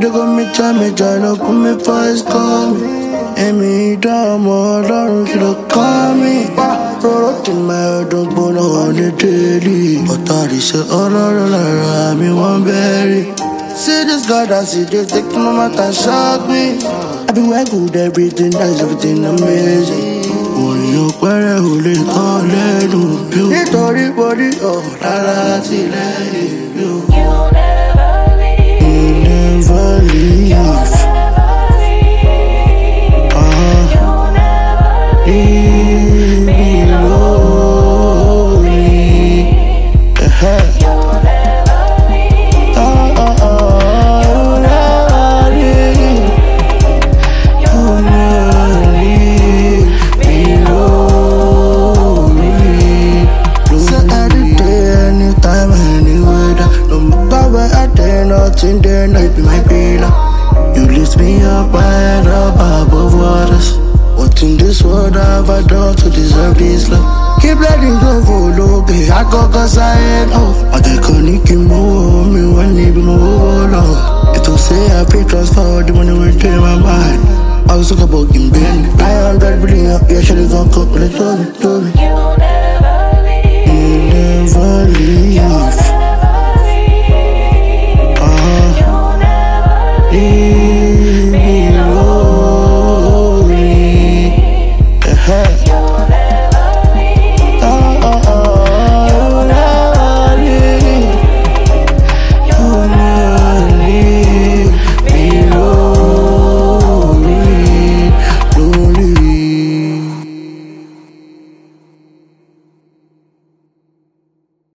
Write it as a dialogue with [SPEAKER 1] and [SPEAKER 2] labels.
[SPEAKER 1] they go me try, no put me first, call me. Èmi ìdánmọ̀ Ọlọ́run kí ló kọ́ mi. Rọ́rọ́ tí máa dùn gbóná ní délì. Ọ̀tá àdìsẹ́ ọlọ́run lára mi wọ́n bẹ̀rẹ̀. See this God I see this take no matter shock me. I be well good everything that's everything amazing. Orin ọ̀pẹ̀rẹ̀ ò lè kọ́ lẹ́nu bí o. Nítorí bọ́dí ọ̀lára ti lẹ́yìn bí o. You never leave. Leave me lonely. You never leave. You never leave. You never leave me lonely. Say any day, anytime, any weather. No matter where I day, nothing there, night be my pillar. You lift me up right up above waters. What in this world have I done to deserve this love? Keep letting go for look, I go cause I ain't off. I take on Nicky more, me one need more love. It will say I pay trust for the money